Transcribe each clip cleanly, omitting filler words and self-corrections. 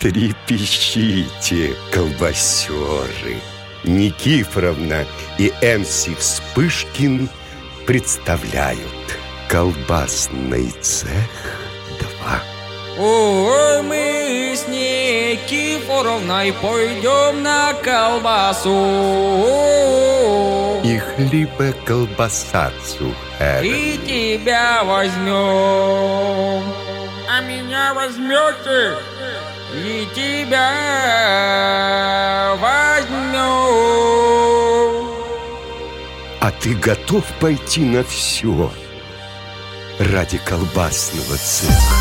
Трепещите, колбасеры! Никифоровна и МС Вспышкин представляют колбасный цех 2. Ой, мы с Никифоровной пойдем на колбасу И хлебоколбасацу. и тебя возьмем. А меня возьмете? И тебя возьмем. А ты готов пойти на все ради колбасного цеха?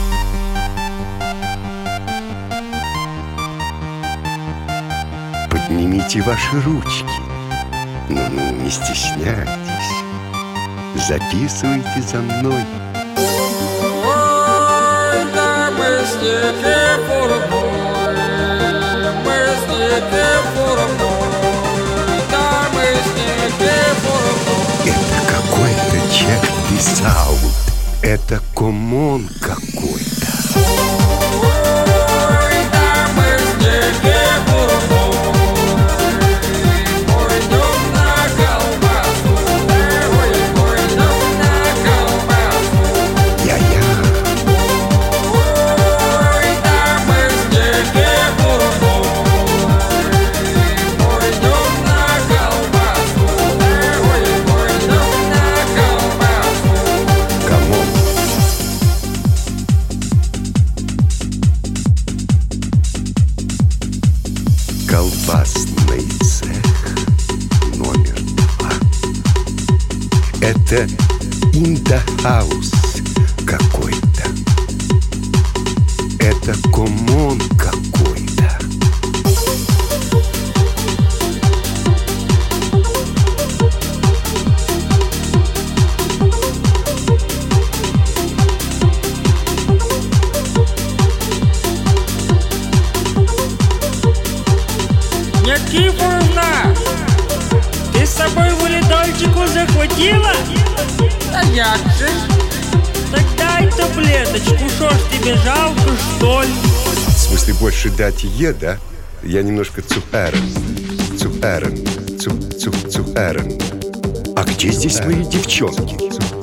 Поднимите ваши ручки. Ну, не стесняйтесь. Записывайте за мной. Ой, да мы с Никифоровной, мы с Никифоровной, да мы с Никифоровной. Это какой-то чек саунд. Это комон какой-то. Ой, да мы с Никифоровной пойдем на колбасу. Ой, пойдем на колбасу. Я-я. Ой, да мы с Никифоровной пойдем на колбасу. Ой, пойдем на колбасу. Комон. Колбасный цех номер 2. Это индахаус какой-то. Это комон какой-то. Никифоровна, ты с собой валидольчику захватила? А як же? Так дай таблеточку, шо ж тебе жалко, что ли? В смысле, больше дать Е, да? Я немножко цухерен. Цухерен. А где здесь мои девчонки?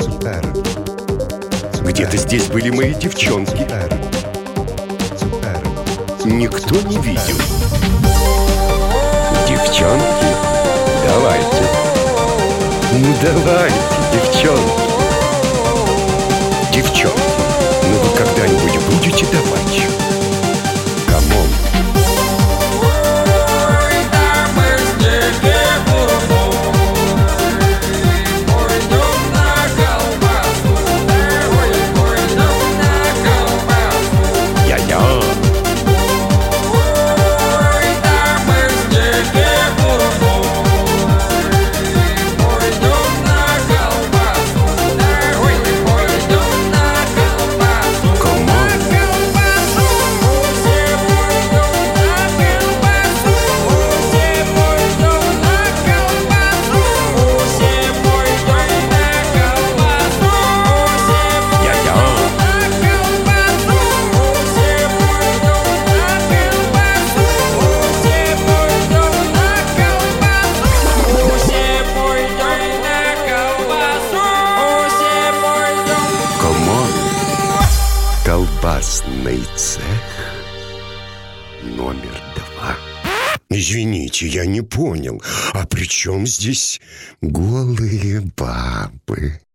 Где-то здесь были мои девчонки. Никто не видел. Девчонки, давайте. Ну давайте, девчонки. Девчонки, ну вы когда-нибудь будете давать? Камон. Ой, да мы с Никифоровной пойдем на колбасу. Ой, пойдем на колбасу. Я-я. Ой, да мы с Никифоровной пойдем на колбасу. Ой, пойдем на колбасу. Камон. Все пойдем на колбасу. Все пойдем на колбасу. Все пойдем на колбасу. Я-я. Все пойдем на колбасу. Все пойдем на колбасу. Все пойдем на колбасу. Все пойдем на колбасу. Все пойдем. Камон. Колбасный цех номер 2. Извините, я не понял. А при чем здесь голые бабы?